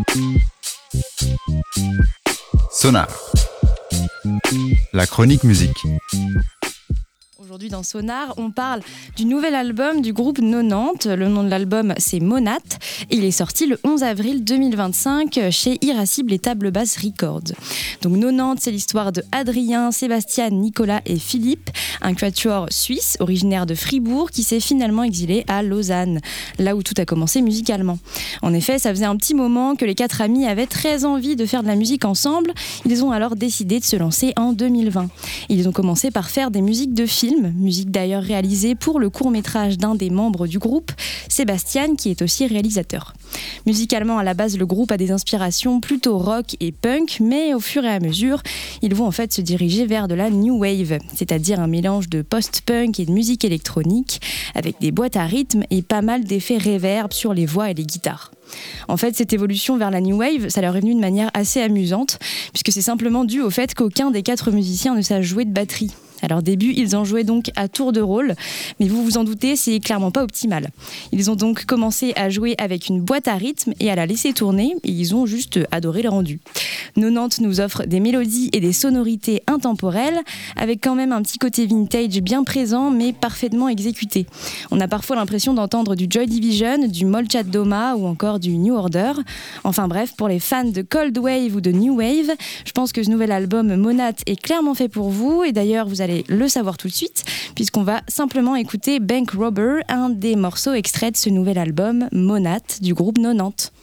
Sonar, la chronique musique. Aujourd'hui dans Sonar, on parle du nouvel album du groupe 90. Le nom de l'album, c'est Monat. Il est sorti le 11 avril 2025 chez Irascible et Table Basse Records. Donc 90, c'est l'histoire de Adrien, Sébastien, Nicolas et Philippe, un quatuor suisse originaire de Fribourg qui s'est finalement exilé à Lausanne, là où tout a commencé musicalement. En effet, ça faisait un petit moment que les quatre amis avaient très envie de faire de la musique ensemble. Ils ont alors décidé de se lancer en 2020. Ils ont commencé par faire des musiques de films, musique d'ailleurs réalisée pour le court-métrage d'un des membres du groupe, Sébastien, qui est aussi réalisateur. Musicalement, à la base, le groupe a des inspirations plutôt rock et punk, mais au fur et à mesure, ils vont en fait se diriger vers de la new wave, c'est-à-dire un mélange de post-punk et de musique électronique, avec des boîtes à rythme et pas mal d'effets reverb sur les voix et les guitares. En fait, cette évolution vers la new wave, ça leur est venu de manière assez amusante, puisque c'est simplement dû au fait qu'aucun des quatre musiciens ne sache jouer de batterie. À leur début, ils en jouaient donc à tour de rôle, mais vous vous en doutez, c'est clairement pas optimal. Ils ont donc commencé à jouer avec une boîte à rythme et à la laisser tourner, et ils ont juste adoré le rendu. 90 nous offre des mélodies et des sonorités intemporelles, avec quand même un petit côté vintage bien présent, mais parfaitement exécuté. On a parfois l'impression d'entendre du Joy Division, du Molchat Doma ou encore du New Order. Enfin bref, pour les fans de Cold Wave ou de New Wave, je pense que ce nouvel album Monat est clairement fait pour vous, et d'ailleurs vous allez le savoir tout de suite, puisqu'on va simplement écouter Bank Robber, un des morceaux extraits de ce nouvel album Monat du groupe 90.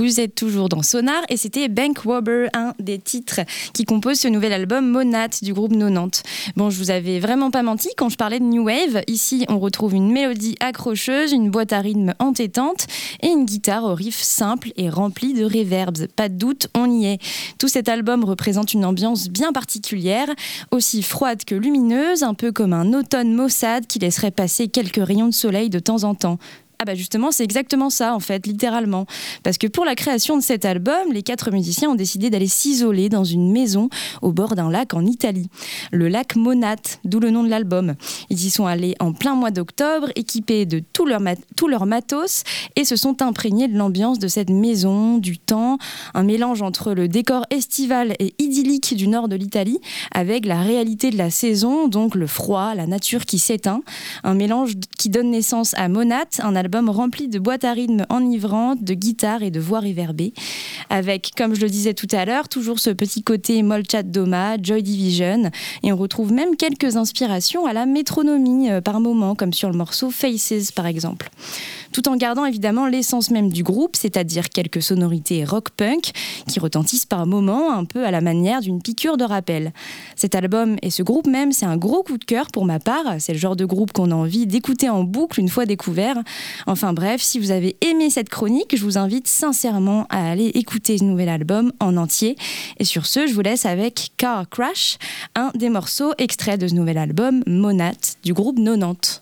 Vous êtes toujours dans Sonar et c'était Bank Robber, un des titres qui compose ce nouvel album Monat du groupe 90. Bon, je vous avais vraiment pas menti quand je parlais de New Wave. Ici, on retrouve une mélodie accrocheuse, une boîte à rythme entêtante et une guitare au riff simple et remplie de reverbs. Pas de doute, on y est. Tout cet album représente une ambiance bien particulière, aussi froide que lumineuse, un peu comme un automne maussade qui laisserait passer quelques rayons de soleil de temps en temps. Ah bah justement, c'est exactement ça en fait, littéralement. Parce que pour la création de cet album, les 4 musiciens ont décidé d'aller s'isoler dans une maison au bord d'un lac en Italie. Le lac Monat, d'où le nom de l'album. Ils y sont allés en plein mois d'octobre, équipés de tout leur matos, et se sont imprégnés de l'ambiance de cette maison, du temps, un mélange entre le décor estival et idyllique du nord de l'Italie, avec la réalité de la saison, donc le froid, la nature qui s'éteint. Un mélange qui donne naissance à Monat, un album rempli de boîtes à rythme enivrantes, de guitares et de voix réverbées, avec, comme je le disais tout à l'heure, toujours ce petit côté Molchat Doma, Joy Division, et on retrouve même quelques inspirations à la métronomie par moments, comme sur le morceau Faces par exemple. Tout en gardant évidemment l'essence même du groupe, c'est-à-dire quelques sonorités rock-punk qui retentissent par moments un peu à la manière d'une piqûre de rappel. Cet album et ce groupe même, c'est un gros coup de cœur pour ma part, c'est le genre de groupe qu'on a envie d'écouter en boucle une fois découvert. Enfin bref, si vous avez aimé cette chronique, je vous invite sincèrement à aller écouter ce nouvel album en entier. Et sur ce, je vous laisse avec Car Crash, un des morceaux extraits de ce nouvel album Monat du groupe 90.